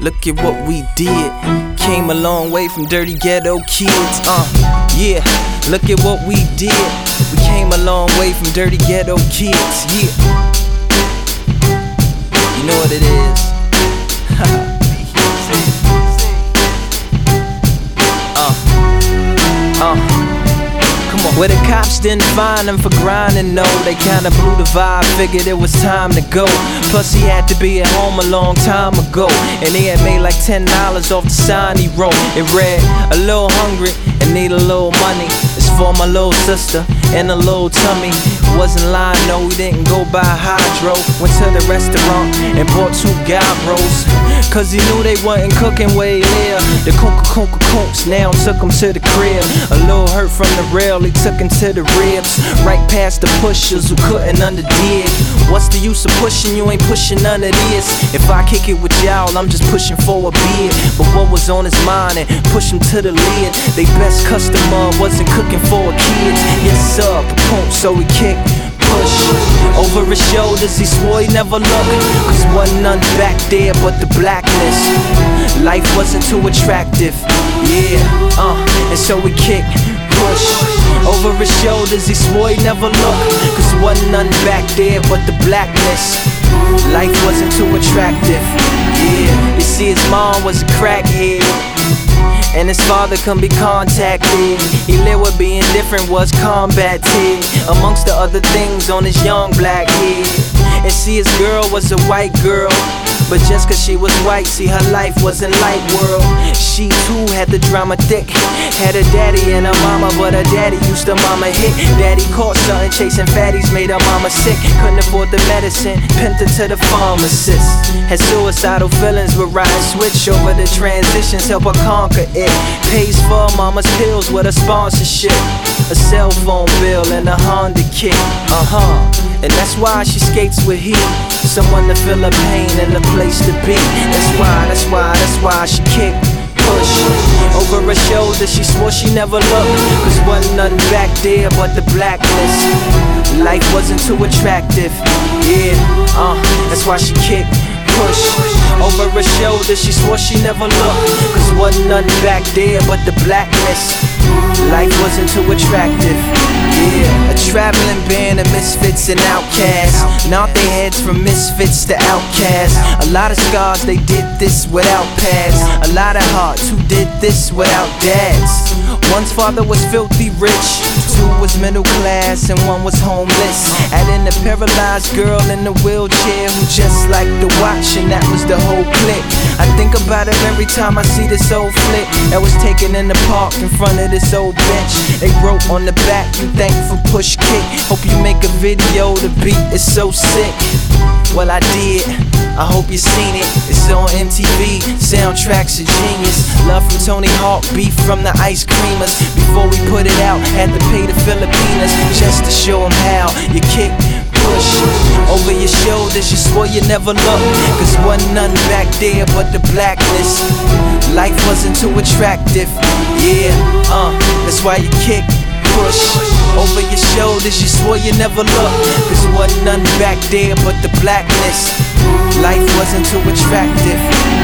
look at what we did. Came a long way from dirty ghetto kids. Yeah, look at what we did. We came a long way from dirty ghetto kids. Yeah, you know what it is. Come on. Where the cops didn't find him for grinding, no. They kinda blew the vibe, figured it was time to go. Plus he had to be at home a long time ago, and he had made like $10 off the sign he wrote. It read, a little hungry and need a little money. It's for my little sister and a little tummy. Wasn't lying, no, he didn't go by hydro. Went to the restaurant and bought 2 gyros, cause he knew they wasn't cooking where he lived. The Coons now took him to the crib. A little hurt from the rail, he took him to the ribs. Right past the pushers who couldn't underdig. What's the use of pushing, you ain't pushing none of this. If I kick it with y'all, I'm just pushing for a bid. But what was on his mind and push him to the lid. They best customer wasn't cooking for a kid. Yes sir, so he kicked, push over his shoulders, he swore he never looked, cause wasn't none back there but the blackness. Life wasn't too attractive, yeah, and so he kicked, push over his shoulders, he swore he never looked, cause wasn't none back there but the blackness. Life wasn't too attractive, yeah. You see his mom was a crackhead, and his father couldn't be contacted. He lived with being different, was combated, amongst the other things on his young black head. And see his girl was a white girl, but just cause she was white, see her life wasn't like world. She too had the drama thick, had a daddy and a mama, but her daddy used to mama hit. Daddy caught something chasing fatties, made her mama sick. Couldn't afford the medicine, pimped her to the pharmacist. Had suicidal feelings, but riding switch over the transitions, help her conquer it. Pays for mama's pills with a sponsorship, a cell phone bill and a Honda kick. And that's why she skates with heat, someone to feel her pain and a place to be. That's why she kicked, push over her shoulder. She swore she never looked, cause wasn't nothing back there but the blackness. Life wasn't too attractive, yeah, that's why she kicked, push over her shoulder. She swore she never looked, cause wasn't nothing back there but the blackness. Life wasn't too attractive, yeah. A traveling band of misfits and outcasts, knocked their heads from misfits to outcasts. A lot of scars, they did this without pads. A lot of hearts who did this without dads. One's father was filthy rich, 2 was middle class, and 1 was homeless. Add in the paralyzed girl in the wheelchair who just liked to watch, and that was the whole clique. I think about it every time I see this old flick that was taken in the park in front of this old bench. They wrote on the back, you thankful, push kick. Hope you make a video, the beat is so sick. Well I did, I hope you seen it. It's on MTV, soundtracks are genius. Love from Tony Hawk, beef from the ice creamers. Before we put it out, had to pay the Filipinas just to show them how you kick, push over your shoulders. You swore you never looked, cause wasn't nothing back there but the blackness. Life wasn't too attractive, yeah, that's why you kick, push over your shoulders. You swore you never looked, cause wasn't nothing back there but the blackness. Life wasn't too attractive.